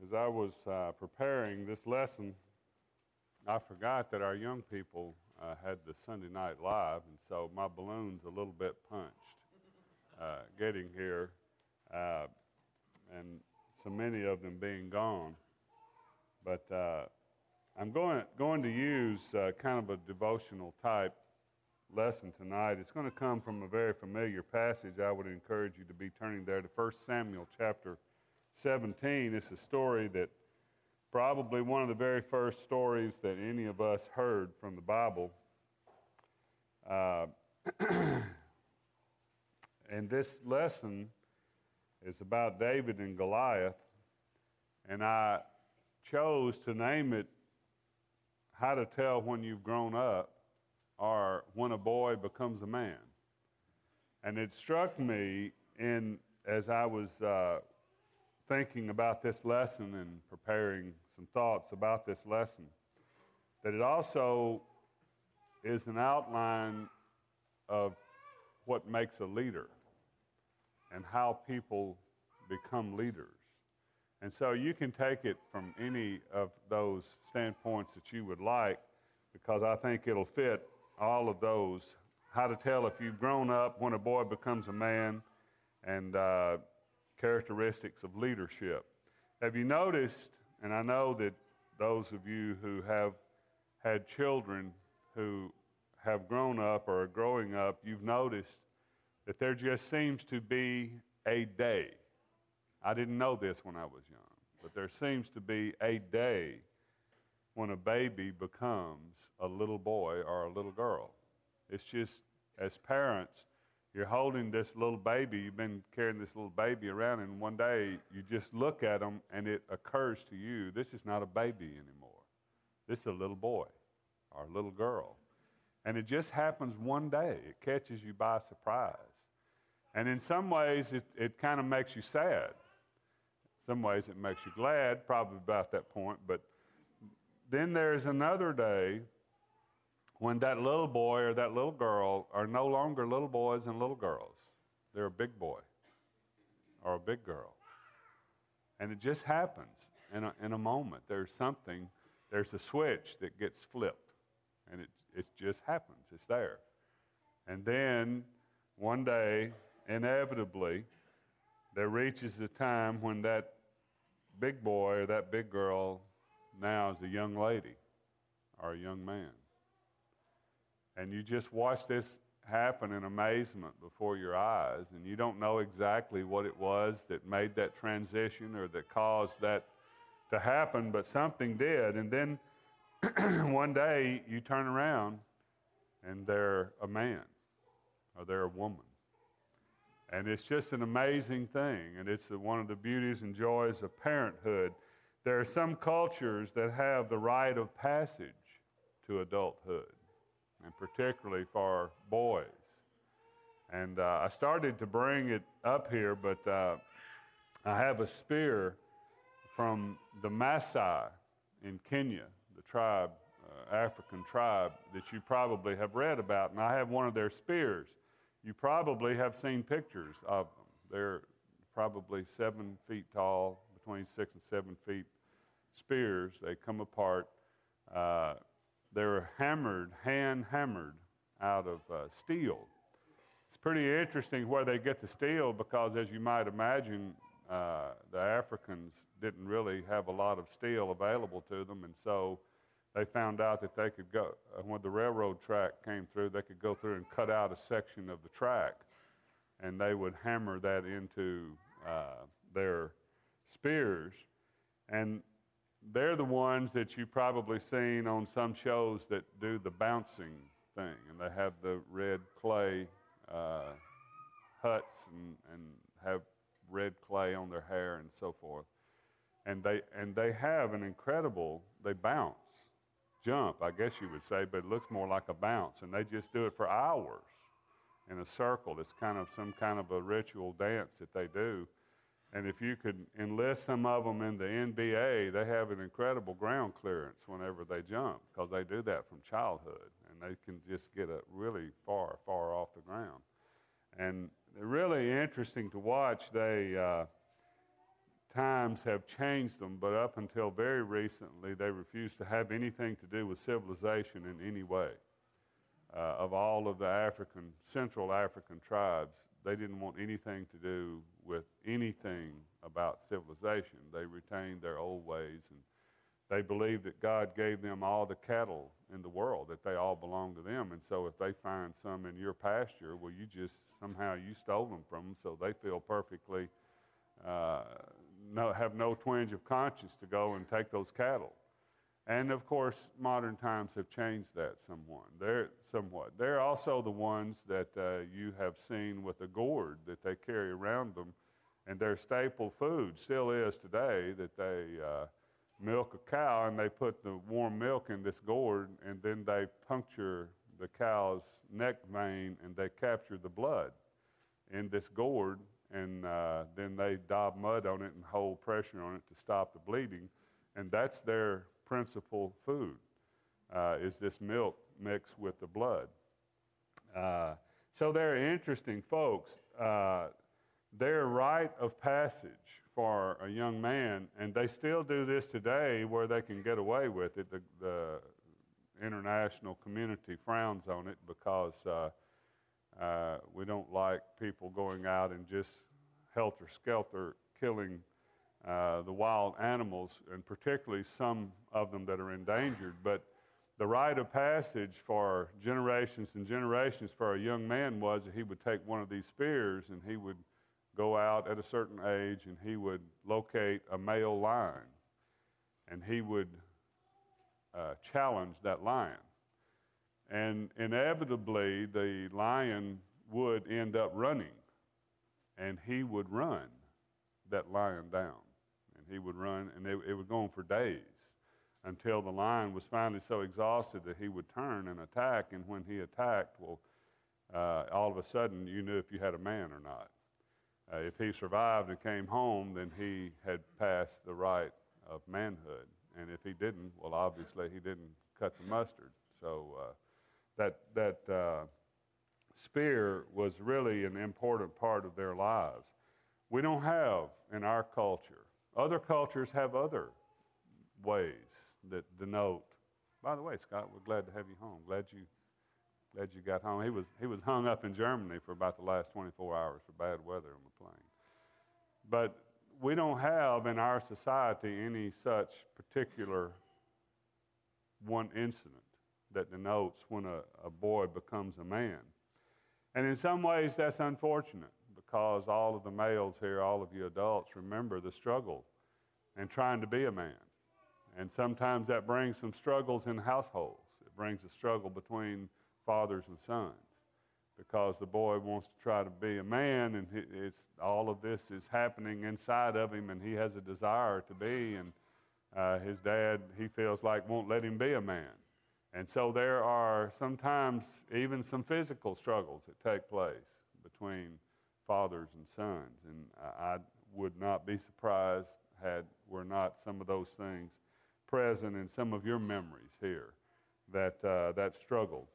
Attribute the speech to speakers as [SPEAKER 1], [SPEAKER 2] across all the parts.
[SPEAKER 1] As I was preparing this lesson, I forgot that our young people had the Sunday Night Live, and so my balloon's a little bit punched getting here, and so many of them being gone. But I'm going to use kind of a devotional type lesson tonight. It's going to come from a very familiar passage. I would encourage you to be turning there to 1 Samuel chapter 17. It's a story that probably one of the very first stories that any of us heard from the Bible. And this lesson is about David and Goliath, and I chose to name it How to Tell When You've Grown Up, or When a Boy Becomes a Man. And it struck me as I was thinking about this lesson and preparing some thoughts about this lesson, that it also is an outline of what makes a leader and how people become leaders. And so you can take it from any of those standpoints that you would like, because I think it'll fit all of those. How to tell if you've grown up, when a boy becomes a man, and characteristics of leadership. Have you noticed, and I know that those of you who have had children who have grown up or are growing up, you've noticed that there just seems to be a day. I didn't know this when I was young, but there seems to be a day when a baby becomes a little boy or a little girl. It's just, as parents, you're holding this little baby, you've been carrying this little baby around, and one day you just look at them and it occurs to you, this is not a baby anymore. This is a little boy or a little girl. And it just happens one day. It catches you by surprise. And in some ways, it kind of makes you sad. In some ways, it makes you glad, probably about that point. But then there's another day when that little boy or that little girl are no longer little boys and little girls. They're a big boy or a big girl. And it just happens in a moment. There's a switch that gets flipped, and it just happens. It's there. And then one day, inevitably, there reaches a time when that big boy or that big girl now is a young lady or a young man. And you just watch this happen in amazement before your eyes, and you don't know exactly what it was that made that transition or that caused that to happen, but something did. And then one day you turn around and they're a man or they're a woman. And it's just an amazing thing, and it's one of the beauties and joys of parenthood. There are some cultures that have the rite of passage to adulthood, and particularly for boys. And I started to bring it up here, but I have a spear from the Maasai in Kenya, the tribe, African tribe that you probably have read about, and I have one of their spears. You probably have seen pictures of them. They're probably 7 feet tall, between 6 and 7 feet spears. They come apart. They're hand-hammered out of steel. It's pretty interesting where they get the steel, because as you might imagine, the Africans didn't really have a lot of steel available to them, and so they found out that they could go, when the railroad track came through, they could go through and cut out a section of the track, and they would hammer that into their spears. And they're the ones that you've probably seen on some shows that do the bouncing thing, and they have the red clay huts and have red clay on their hair and so forth. And they have an incredible, they bounce, jump, I guess you would say, but it looks more like a bounce, and they just do it for hours in a circle. It's kind of some kind of a ritual dance that they do. And if you could enlist some of them in the NBA, they have an incredible ground clearance whenever they jump, because they do that from childhood, and they can just get really far off the ground. And they're really interesting to watch. They times have changed them, but up until very recently, they refused to have anything to do with civilization in any way. Of all of the Central African tribes, they didn't want anything to do with anything about civilization. They retained their old ways, and they believed that God gave them all the cattle in the world, that they all belong to them. And so if they find some in your pasture, well, somehow you stole them from them, so they feel perfectly, have no twinge of conscience to go and take those cattle. And of course, modern times have changed that somewhat. They're also the ones that you have seen with a gourd that they carry around them, and their staple food still is today that they milk a cow and they put the warm milk in this gourd, and then they puncture the cow's neck vein and they capture the blood in this gourd, and then they daub mud on it and hold pressure on it to stop the bleeding, and that's their principal food, is this milk mixed with the blood. So they're interesting folks. Their rite of passage for a young man, and they still do this today where they can get away with it. The international community frowns on it because we don't like people going out and just helter-skelter killing the wild animals, and particularly some of them that are endangered. But the rite of passage for generations and generations for a young man was that he would take one of these spears and he would go out at a certain age and he would locate a male lion, and he would challenge that lion. And inevitably, the lion would end up running, and he would run that lion down. And he would run, and it would go on for days until the lion was finally so exhausted that he would turn and attack. And when he attacked, well, all of a sudden you knew if you had a man or not. If he survived and came home, then he had passed the rite of manhood. And if he didn't, well, obviously he didn't cut the mustard. So that spear was really an important part of their lives. We don't have in our culture. Other cultures have other ways that denote. By the way, Scott, we're glad to have you home. Glad you got home. He was hung up in Germany for about the last 24 hours for bad weather on the plane. But we don't have in our society any such particular one incident that denotes when a boy becomes a man. And in some ways that's unfortunate, because all of the males here, all of you adults, remember the struggle in trying to be a man. And sometimes that brings some struggles in households. It brings a struggle between fathers and sons, because the boy wants to try to be a man, and all of this is happening inside of him, and he has a desire to be, and his dad, he feels like, won't let him be a man. And so there are sometimes even some physical struggles that take place between fathers and sons, and I would not be surprised were not some of those things present in some of your memories here, that struggle.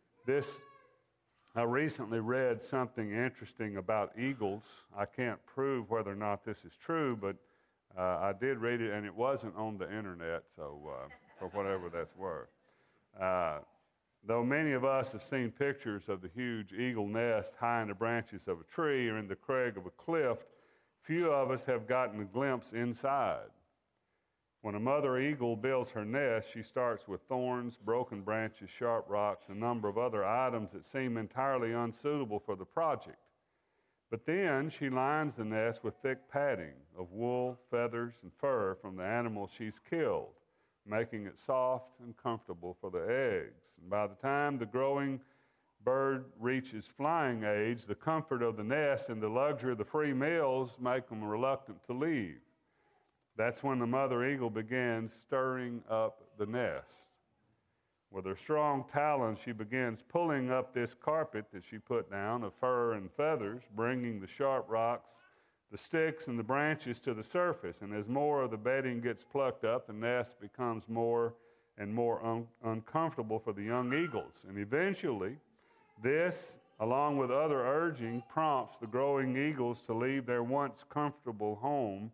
[SPEAKER 1] I recently read something interesting about eagles. I can't prove whether or not this is true, but I did read it, and it wasn't on the internet, so for whatever that's worth. Though many of us have seen pictures of the huge eagle nest high in the branches of a tree or in the crag of a cliff, few of us have gotten a glimpse inside. When a mother eagle builds her nest, she starts with thorns, broken branches, sharp rocks, and a number of other items that seem entirely unsuitable for the project. But then she lines the nest with thick padding of wool, feathers, and fur from the animals she's killed, making it soft and comfortable for the eggs. And by the time the growing bird reaches flying age, the comfort of the nest and the luxury of the free meals make them reluctant to leave. That's when the mother eagle begins stirring up the nest. With her strong talons, she begins pulling up this carpet that she put down of fur and feathers, bringing the sharp rocks, the sticks, and the branches to the surface. And as more of the bedding gets plucked up, the nest becomes more and more uncomfortable for the young eagles. And eventually, this, along with other urging, prompts the growing eagles to leave their once comfortable home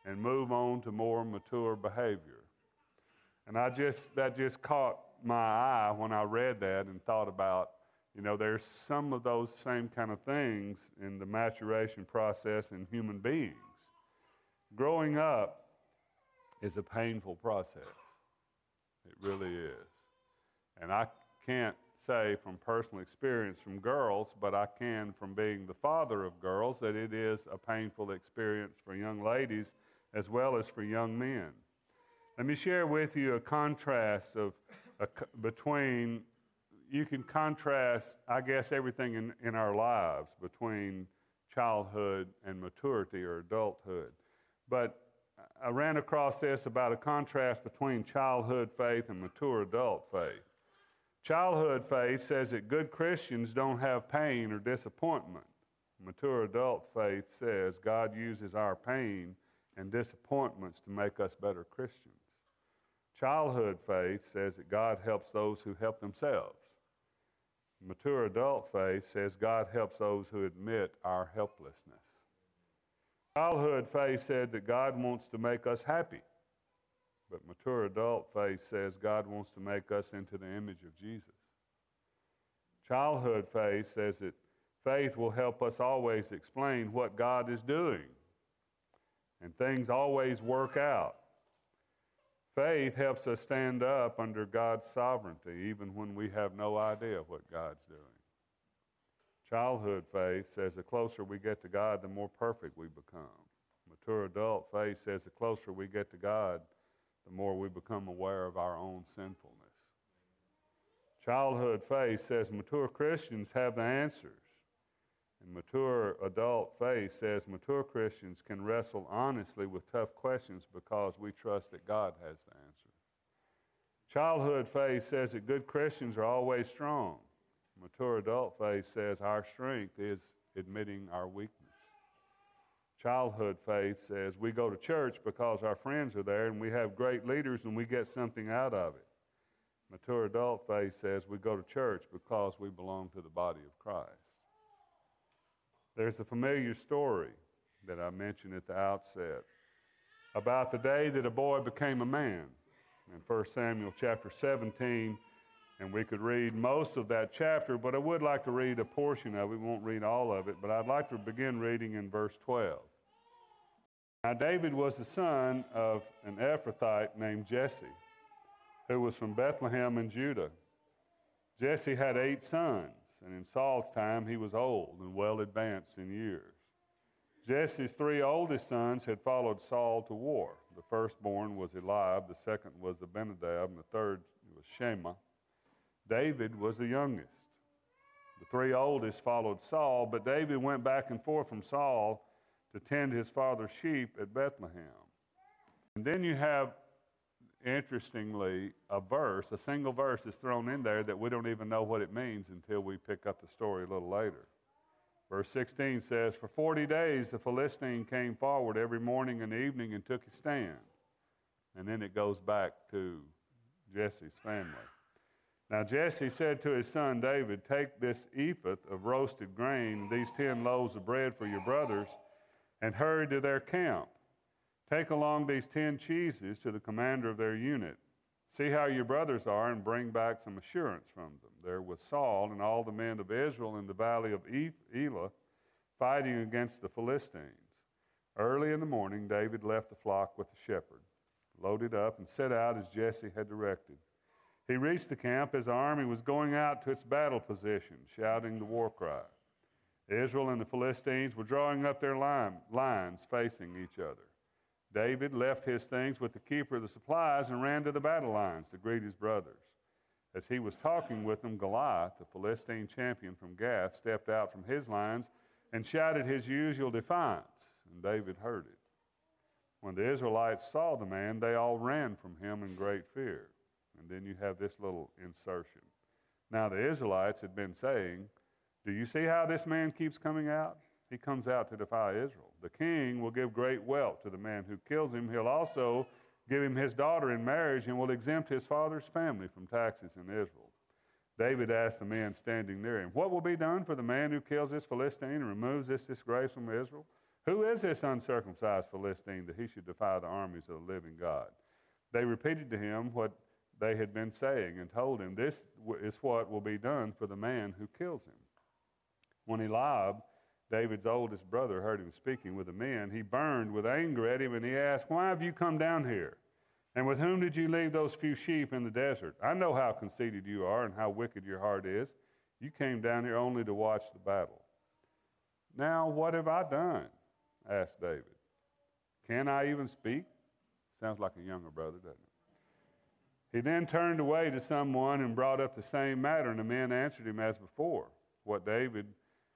[SPEAKER 1] and move on to more mature behavior. And that just caught my eye when I read that and thought about, there's some of those same kind of things in the maturation process in human beings. Growing up is a painful process. It really is. And I can't say from personal experience from girls, but I can from being the father of girls, that it is a painful experience for young ladies as well as for young men. Let me share with you a contrast between, you can contrast, I guess, everything in our lives between childhood and maturity or adulthood. But I ran across this about a contrast between childhood faith and mature adult faith. Childhood faith says that good Christians don't have pain or disappointment. Mature adult faith says God uses our pain and disappointments to make us better Christians. Childhood faith says that God helps those who help themselves. Mature adult faith says God helps those who admit our helplessness. Childhood faith said that God wants to make us happy. But mature adult faith says God wants to make us into the image of Jesus. Childhood faith says that faith will help us always explain what God is doing. And things always work out. Faith helps us stand up under God's sovereignty, even when we have no idea what God's doing. Childhood faith says the closer we get to God, the more perfect we become. Mature adult faith says the closer we get to God, the more we become aware of our own sinfulness. Childhood faith says mature Christians have the answers. And mature adult faith says mature Christians can wrestle honestly with tough questions because we trust that God has the answer. Childhood faith says that good Christians are always strong. Mature adult faith says our strength is admitting our weakness. Childhood faith says we go to church because our friends are there and we have great leaders and we get something out of it. Mature adult faith says we go to church because we belong to the body of Christ. There's a familiar story that I mentioned at the outset about the day that a boy became a man in 1 Samuel chapter 17, and we could read most of that chapter, but I would like to read a portion of it. We won't read all of it, but I'd like to begin reading in verse 12. Now David was the son of an Ephrathite named Jesse, who was from Bethlehem in Judah. Jesse had 8 sons, and in Saul's time he was old and well advanced in years. Jesse's 3 oldest sons had followed Saul to war. The firstborn was Eliab, the second was Abinadab, and the third was Shema. David was the youngest. The 3 oldest followed Saul, but David went back and forth from Saul to tend his father's sheep at Bethlehem. And then you have, interestingly, a single verse is thrown in there that we don't even know what it means until we pick up the story a little later. Verse 16 says, "For 40 days the Philistine came forward every morning and evening and took his stand." And then it goes back to Jesse's family. Now Jesse said to his son David, "Take this ephah of roasted grain, these 10 loaves of bread for your brothers, and hurry to their camp. Take along these 10 cheeses to the commander of their unit. See how your brothers are, and bring back some assurance from them." There was Saul and all the men of Israel in the valley of Elah fighting against the Philistines. Early in the morning, David left the flock with the shepherd, loaded up, and set out as Jesse had directed. He reached the camp as the army was going out to its battle position, shouting the war cry. Israel and the Philistines were drawing up their lines facing each other. David left his things with the keeper of the supplies and ran to the battle lines to greet his brothers. As he was talking with them, Goliath, the Philistine champion from Gath, stepped out from his lines and shouted his usual defiance, and David heard it. When the Israelites saw the man, they all ran from him in great fear. And then you have this little insertion. Now the Israelites had been saying, "Do you see how this man keeps coming out? He comes out to defy Israel. The king will give great wealth to the man who kills him. He'll also give him his daughter in marriage and will exempt his father's family from taxes in Israel." David asked the men standing near him, "What will be done for the man who kills this Philistine and removes this disgrace from Israel? Who is this uncircumcised Philistine that he should defy the armies of the living God? They repeated to him what they had been saying and told him, this is what will be done for the man who kills him. When Eliab, David's oldest brother, heard him speaking with the men, he burned with anger at him, and he asked, why have you come down here? And with whom did you leave those few sheep in the desert? I know how conceited you are and how wicked your heart is. You came down here only to watch the battle. Now, what have I done? Asked David. Can I even speak? Sounds like a younger brother, doesn't it? He then turned away to someone and brought up the same matter, and the men answered him as before. What David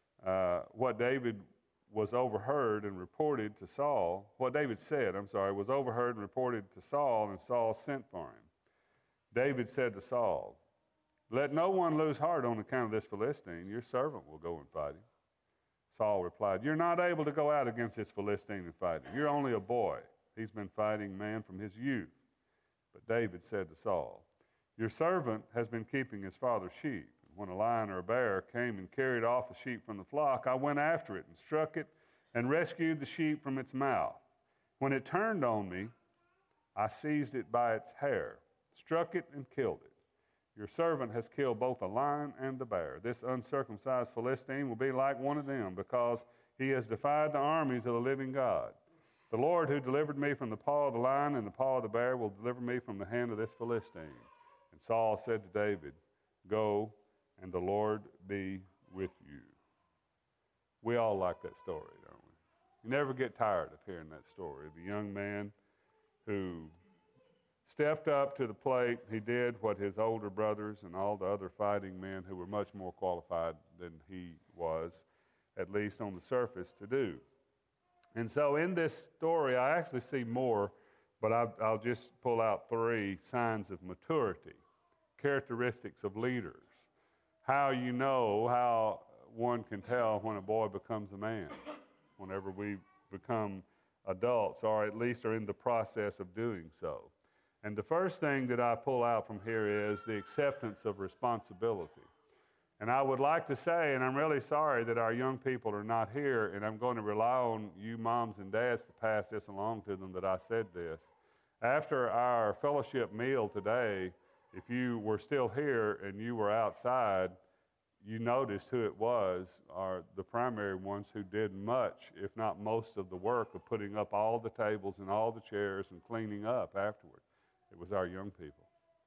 [SPEAKER 1] was overheard and reported to Saul, what David said, was overheard and reported to Saul, and Saul sent for him. David said to Saul, let no one lose heart on account of this Philistine. Your servant will go and fight him. Saul replied, you're not able to go out against this Philistine and fight him. You're only a boy. He's been fighting man from his youth. But David said to Saul, your servant has been keeping his father's sheep. When a lion or a bear came and carried off a sheep from the flock, I went after it and struck it and rescued the sheep from its mouth. When it turned on me, I seized it by its hair, struck it and killed it. Your servant has killed both the lion and the bear. This uncircumcised Philistine will be like one of them, because he has defied the armies of the living God. The Lord who delivered me from the paw of the lion and the paw of the bear will deliver me from the hand of this Philistine. And Saul said to David, go, and the Lord be with you. We all like that story, don't we? You never get tired of hearing that story. The young man who stepped up to the plate. He did what his older brothers and all the other fighting men who were much more qualified than he was, at least on the surface, to do. And so in this story, I actually see more, but I'll just pull out 3 signs of maturity, characteristics of leaders, how you know, how one can tell when a boy becomes a man, whenever we become adults, or at least are in the process of doing so. And the first thing that I pull out from here is the acceptance of responsibility. And I would like to say, and I'm really sorry that our young people are not here, and I'm going to rely on you moms and dads to pass this along to them that I said this. After our fellowship meal today, if you were still here and you were outside, you noticed who it was, are the primary ones who did much, if not most of the work of putting up all the tables and all the chairs and cleaning up afterward. It was our young people.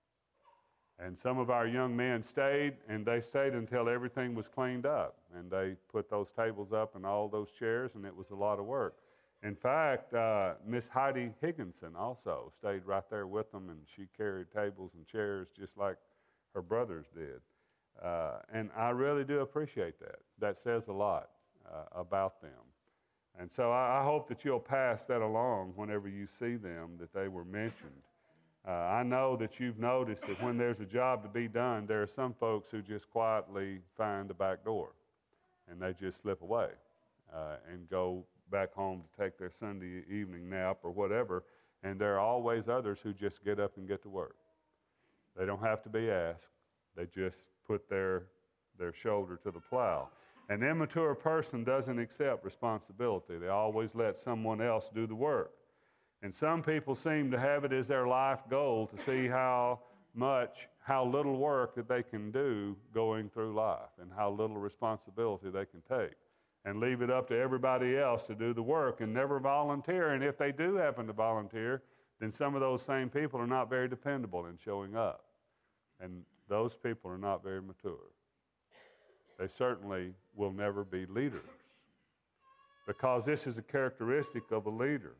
[SPEAKER 1] And some of our young men stayed, and they stayed until everything was cleaned up. And they put those tables up and all those chairs, and it was a lot of work. In fact, Miss Heidi Higginson also stayed right there with them, and she carried tables and chairs just like her brothers did. And I really do appreciate that. That says a lot about them. And so I hope that you'll pass that along whenever you see them, that they were mentioned. I know that you've noticed that when there's a job to be done, there are some folks who just quietly find the back door, and they just slip away and go back home to take their Sunday evening nap or whatever, and there are always others who just get up and get to work. They don't have to be asked. They just put their shoulder to the plow. An immature person doesn't accept responsibility. They always let someone else do the work. And some people seem to have it as their life goal to see how little work that they can do going through life and how little responsibility they can take, and leave it up to everybody else to do the work and never volunteer. And if they do happen to volunteer, then some of those same people are not very dependable in showing up. And those people are not very mature. They certainly will never be leaders, because this is a characteristic of a leader.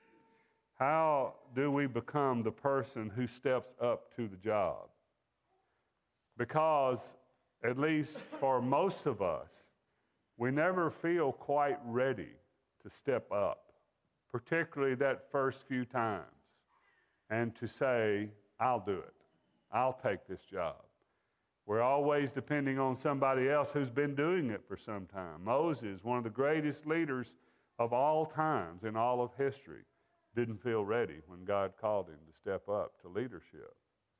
[SPEAKER 1] How do we become the person who steps up to the job? Because, at least for most of us, we never feel quite ready to step up, particularly that first few times, and to say, I'll do it. I'll take this job. We're always depending on somebody else who's been doing it for some time. Moses, one of the greatest leaders of all times in all of history, didn't feel ready when God called him to step up to leadership.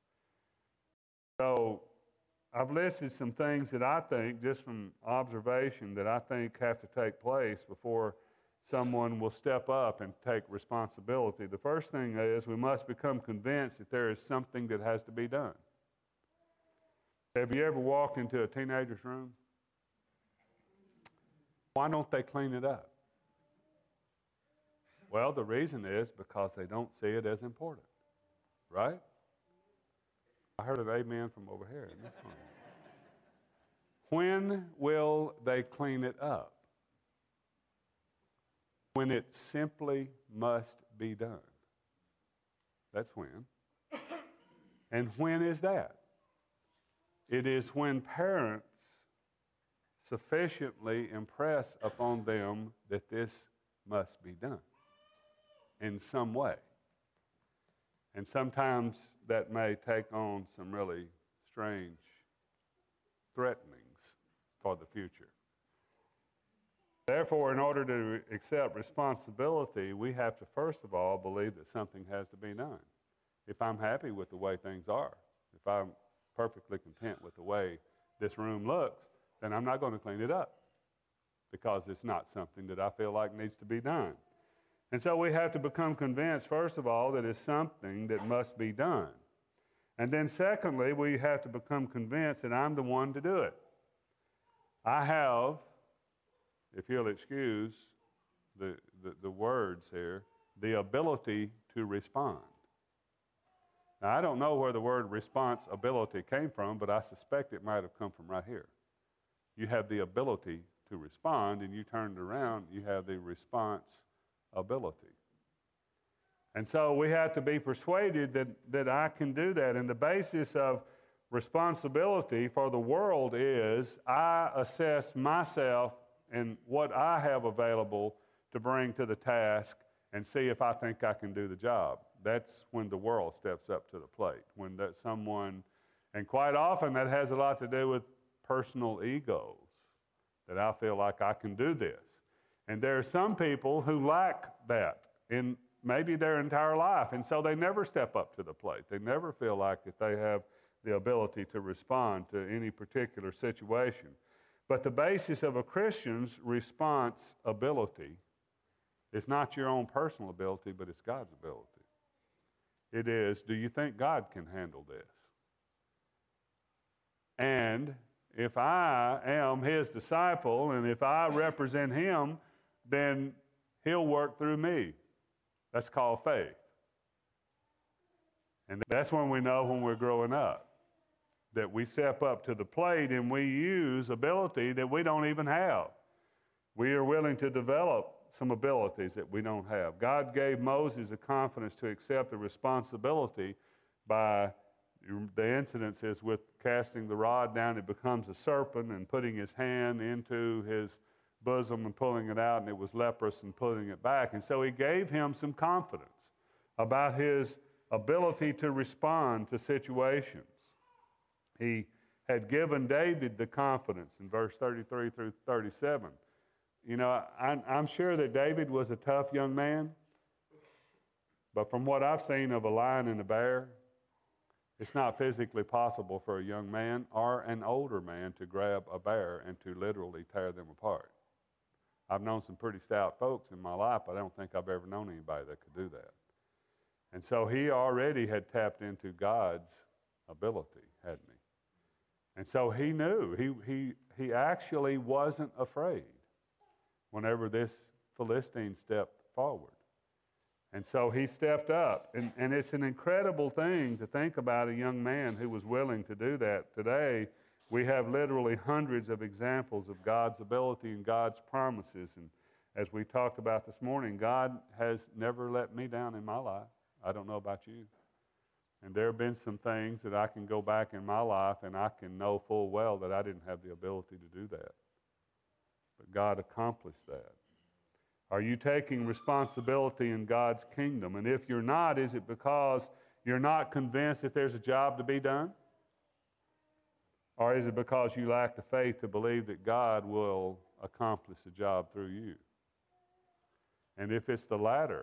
[SPEAKER 1] So I've listed some things that I think, just from observation, that I think have to take place before someone will step up and take responsibility. The first thing is we must become convinced that there is something that has to be done. Have you ever walked into a teenager's room? Why don't they clean it up? Well, the reason is because they don't see it as important, right? I heard an amen from over here. That's fine. When will they clean it up? When it simply must be done. That's when. And when is that? It is when parents sufficiently impress upon them that this must be done in some way. And sometimes that may take on some really strange threatenings for the future. Therefore, in order to accept responsibility, we have to first of all believe that something has to be done. If I'm happy with the way things are, if I'm perfectly content with the way this room looks, then I'm not going to clean it up because it's not something that I feel like needs to be done. And so we have to become convinced, first of all, that it's something that must be done. And then secondly, we have to become convinced that I'm the one to do it. I have, if you'll excuse the words here, the ability to respond. Now, I don't know where the word responsibility came from, but I suspect it might have come from right here. You have the ability to respond, and you turn it around, you have the responsibility. And so we have to be persuaded that I can do that. And the basis of responsibility for the world is I assess myself and what I have available to bring to the task and see if I think I can do the job. That's when the world steps up to the plate. When that someone, and quite often that has a lot to do with personal egos, that I feel like I can do this. And there are some people who lack that in maybe their entire life, and so they never step up to the plate. They never feel like that they have the ability to respond to any particular situation. But the basis of a Christian's responsibility is not your own personal ability, but it's God's ability. It is, do you think God can handle this? And if I am His disciple, and if I represent Him, then He'll work through me. That's called faith. And that's when we know when we're growing up, that we step up to the plate and we use ability that we don't even have. We are willing to develop some abilities that we don't have. God gave Moses the confidence to accept the responsibility by the incidences with casting the rod down. It becomes a serpent, and putting his hand into his bosom and pulling it out, and it was leprous, and putting it back. And so he gave him some confidence about his ability to respond to situations. He had given David the confidence in verse 33 through 37. You know, I'm sure that David was a tough young man, but from what I've seen of a lion and a bear, it's not physically possible for a young man or an older man to grab a bear and to literally tear them apart. I've known some pretty stout folks in my life, but I don't think I've ever known anybody that could do that. And so he already had tapped into God's ability, hadn't he? And so he knew. He actually wasn't afraid whenever this Philistine stepped forward. And so he stepped up. And it's an incredible thing to think about a young man who was willing to do that. Today, we have literally hundreds of examples of God's ability and God's promises. And as we talked about this morning, God has never let me down in my life. I don't know about you. And there have been some things that I can go back in my life and I can know full well that I didn't have the ability to do that. But God accomplished that. Are you taking responsibility in God's kingdom? And if you're not, is it because you're not convinced that there's a job to be done? Or is it because you lack the faith to believe that God will accomplish the job through you? And if it's the latter,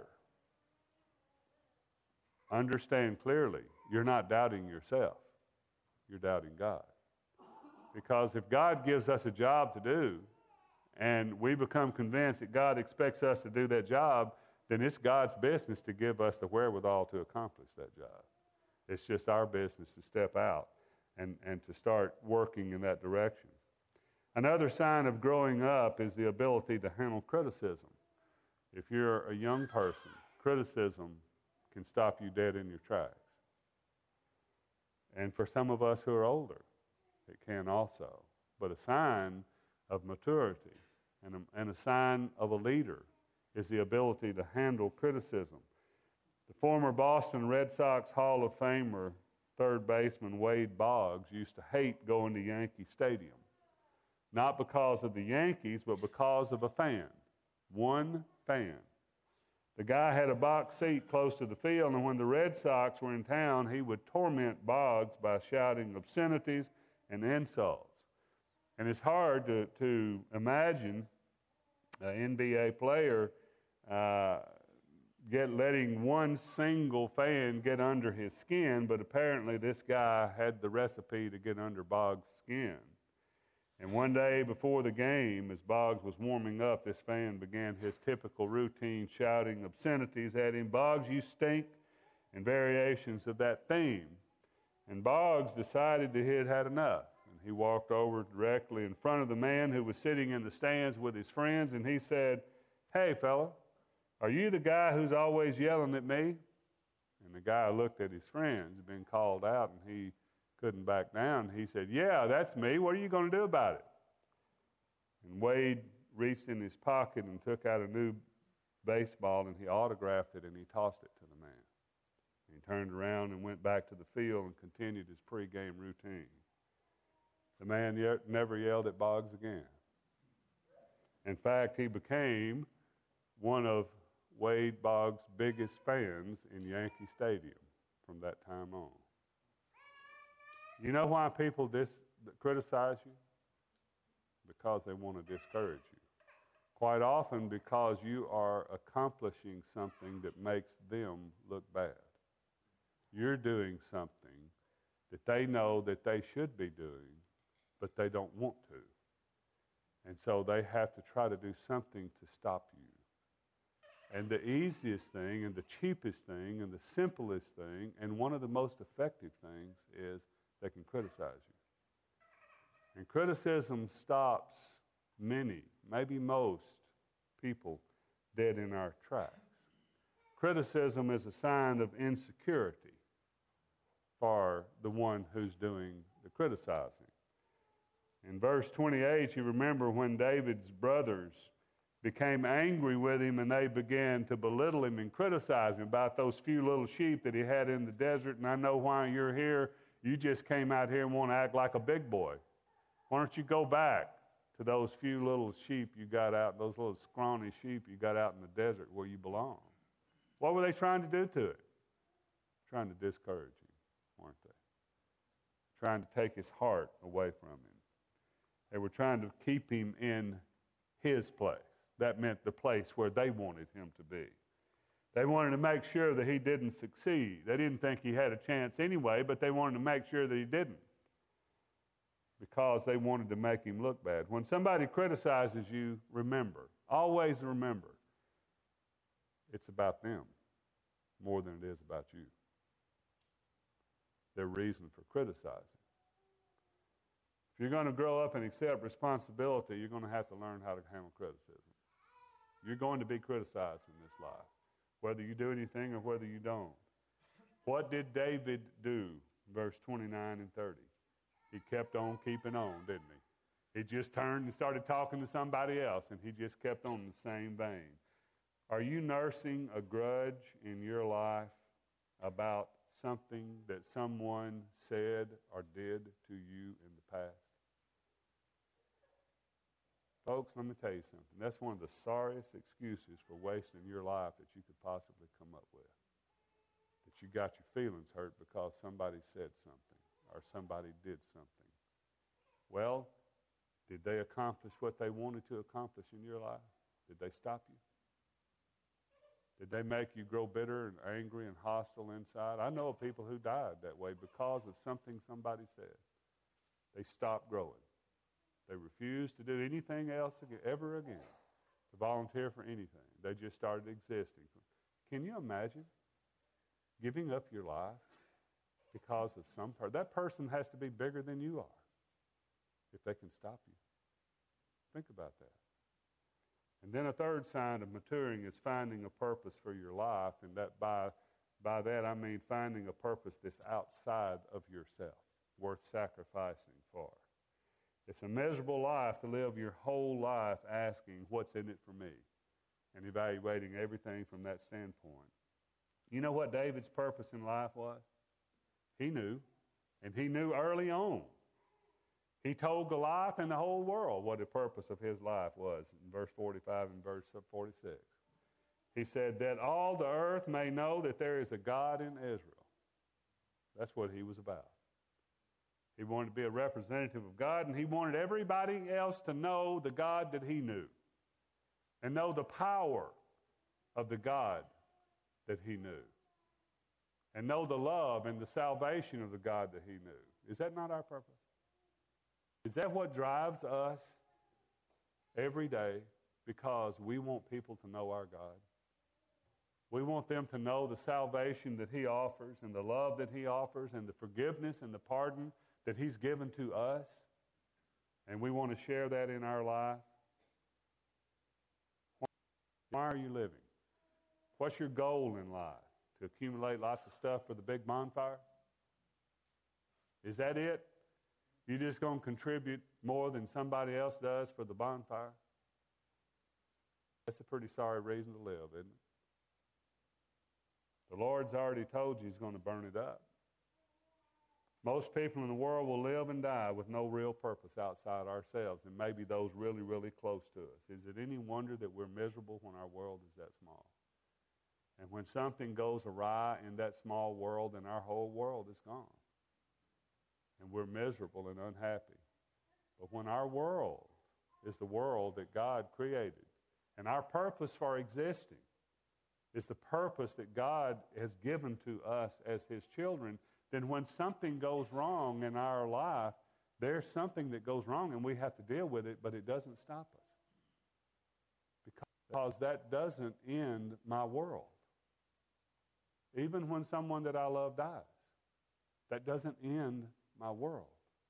[SPEAKER 1] understand clearly, you're not doubting yourself. You're doubting God. Because if God gives us a job to do, and we become convinced that God expects us to do that job, then it's God's business to give us the wherewithal to accomplish that job. It's just our business to step out and to start working in that direction. Another sign of growing up is the ability to handle criticism. If you're a young person, criticism can stop you dead in your tracks. And for some of us who are older, it can also. But a sign of maturity and a sign of a leader is the ability to handle criticism. The former Boston Red Sox Hall of Famer, third baseman Wade Boggs, used to hate going to Yankee Stadium. Not because of the Yankees, but because of a fan. One fan. The guy had a box seat close to the field, and when the Red Sox were in town, he would torment Boggs by shouting obscenities and insults. And it's hard to imagine an NBA player letting one single fan get under his skin, but apparently this guy had the recipe to get under Boggs' skin. And one day before the game, as Boggs was warming up, this fan began his typical routine, shouting obscenities at him. "Boggs, you stink," and variations of that theme. And Boggs decided that he had had enough. And he walked over directly in front of the man who was sitting in the stands with his friends, and he said, "Hey, fella, are you the guy who's always yelling at me?" And the guy looked at his friends, had been called out, and he couldn't back down. He said, "Yeah, that's me. What are you going to do about it?" And Wade reached in his pocket and took out a new baseball, and he autographed it, and he tossed it to the man. He turned around and went back to the field and continued his pregame routine. The man never yelled at Boggs again. In fact, he became one of Wade Boggs' biggest fans in Yankee Stadium from that time on. You know why people criticize you? Because they want to discourage you. Quite often because you are accomplishing something that makes them look bad. You're doing something that they know that they should be doing, but they don't want to. And so they have to try to do something to stop you. And the easiest thing and the cheapest thing and the simplest thing and one of the most effective things is they can criticize you. And criticism stops many, maybe most, people dead in our tracks. Criticism is a sign of insecurity for the one who's doing the criticizing. In verse 28, you remember when David's brothers became angry with him and they began to belittle him and criticize him about those few little sheep that he had in the desert. And I know why you're here. You just came out here and want to act like a big boy. Why don't you go back to those few little sheep you got out, those little scrawny sheep you got out in the desert where you belong? What were they trying to do to it? Trying to discourage him, weren't they? Trying to take his heart away from him. They were trying to keep him in his place. That meant the place where they wanted him to be. They wanted to make sure that he didn't succeed. They didn't think he had a chance anyway, but they wanted to make sure that he didn't because they wanted to make him look bad. When somebody criticizes you, remember, always remember, it's about them more than it is about you. Their reason for criticizing. If you're going to grow up and accept responsibility, you're going to have to learn how to handle criticism. You're going to be criticized in this life, whether you do anything or whether you don't. What did David do? Verse 29 and 30. He kept on keeping on, didn't he? He just turned and started talking to somebody else, and he just kept on in the same vein. Are you nursing a grudge in your life about something that someone said or did to you in the past? Folks, let me tell you something. That's one of the sorriest excuses for wasting your life that you could possibly come up with. That you got your feelings hurt because somebody said something or somebody did something. Well, did they accomplish what they wanted to accomplish in your life? Did they stop you? Did they make you grow bitter and angry and hostile inside? I know of people who died that way because of something somebody said. They stopped growing. They refused to do anything else ever again, to volunteer for anything. They just started existing. Can you imagine giving up your life because of some person? That person has to be bigger than you are if they can stop you. Think about that. And then a third sign of maturing is finding a purpose for your life, and that by that I mean finding a purpose that's outside of yourself, worth sacrificing for. It's a miserable life to live your whole life asking, what's in it for me? And evaluating everything from that standpoint. You know what David's purpose in life was? He knew, and he knew early on. He told Goliath and the whole world what the purpose of his life was in verse 45 and verse 46. He said, that all the earth may know that there is a God in Israel. That's what he was about. He wanted to be a representative of God, and he wanted everybody else to know the God that he knew and know the power of the God that he knew and know the love and the salvation of the God that he knew. Is that not our purpose? Is that what drives us every day? Because we want people to know our God. We want them to know the salvation that he offers and the love that he offers and the forgiveness and the pardon that he's given to us. And we want to share that in our life. Why are you living? What's your goal in life? To accumulate lots of stuff for the big bonfire? Is that it? You're just going to contribute more than somebody else does for the bonfire? That's a pretty sorry reason to live, isn't it? The Lord's already told you he's going to burn it up. Most people in the world will live and die with no real purpose outside ourselves, and maybe those really, really close to us. Is it any wonder that we're miserable when our world is that small? And when something goes awry in that small world, then our whole world is gone. And we're miserable and unhappy. But when our world is the world that God created, and our purpose for existing is the purpose that God has given to us as his children, then when something goes wrong in our life, there's something that goes wrong and we have to deal with it, but it doesn't stop us. Because that doesn't end my world. Even when someone that I love dies, that doesn't end my world.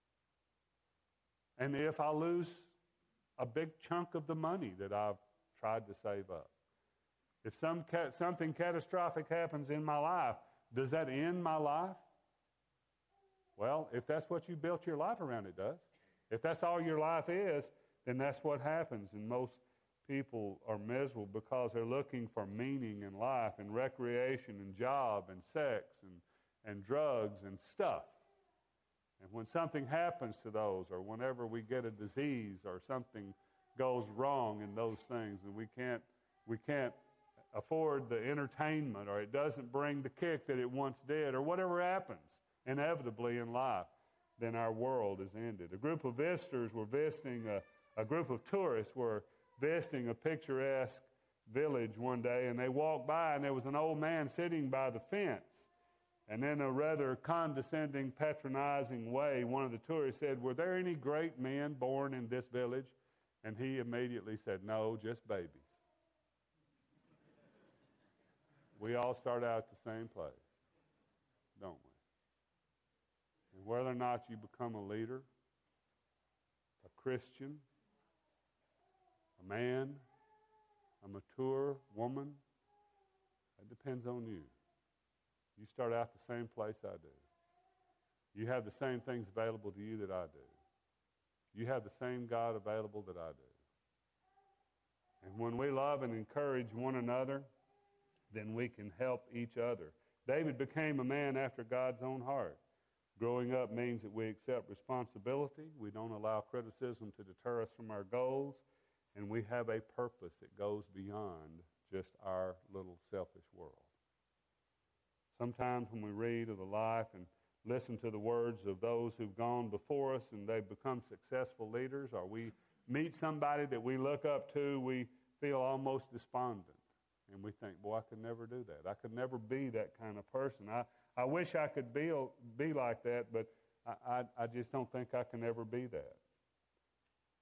[SPEAKER 1] And if I lose a big chunk of the money that I've tried to save up, if something catastrophic happens in my life, does that end my life? Well, if that's what you built your life around, it does. If that's all your life is, then that's what happens. And most people are miserable because they're looking for meaning in life and recreation and job and sex and drugs and stuff. And when something happens to those, or whenever we get a disease or something goes wrong in those things, and we can't afford the entertainment, or it doesn't bring the kick that it once did, or whatever happens inevitably in life, then our world is ended. A group of visitors were visiting, a group of tourists were visiting a picturesque village one day, and they walked by, and there was an old man sitting by the fence. And in a rather condescending, patronizing way, one of the tourists said, "Were there any great men born in this village?" And he immediately said, "No, just babies." We all start out at the same place, don't we? And whether or not you become a leader, a Christian, a man, a mature woman, it depends on you. You start out the same place I do. You have the same things available to you that I do. You have the same God available that I do. And when we love and encourage one another, then we can help each other. David became a man after God's own heart. Growing up means that we accept responsibility, we don't allow criticism to deter us from our goals, and we have a purpose that goes beyond just our little selfish world. Sometimes when we read of the life and listen to the words of those who've gone before us and they've become successful leaders, or we meet somebody that we look up to, we feel almost despondent. And we think, boy, I could never do that. I could never be that kind of person. I wish I could be like that, but I just don't think I can ever be that.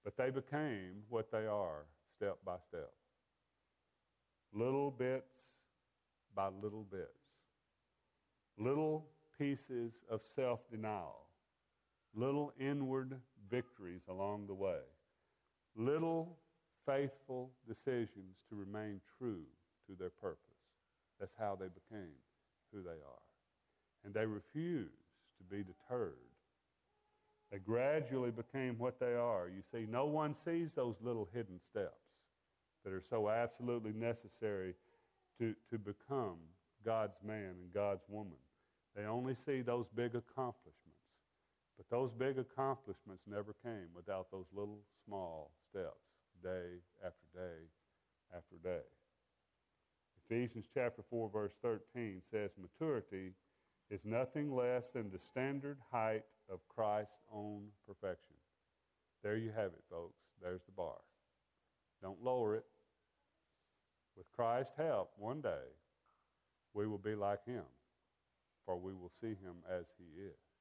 [SPEAKER 1] But they became what they are step by step. Little bits by little bits. Little pieces of self-denial. Little inward victories along the way. Little faithful decisions to remain true to their purpose. That's how they became who they are. And they refused to be deterred. They gradually became what they are. You see, no one sees those little hidden steps that are so absolutely necessary to become God's man and God's woman. They only see those big accomplishments. But those big accomplishments never came without those little small steps, day after day after day. Ephesians chapter 4, verse 13 says, maturity is nothing less than the standard height of Christ's own perfection. There you have it, folks. There's the bar. Don't lower it. With Christ's help, one day, we will be like him, for we will see him as he is.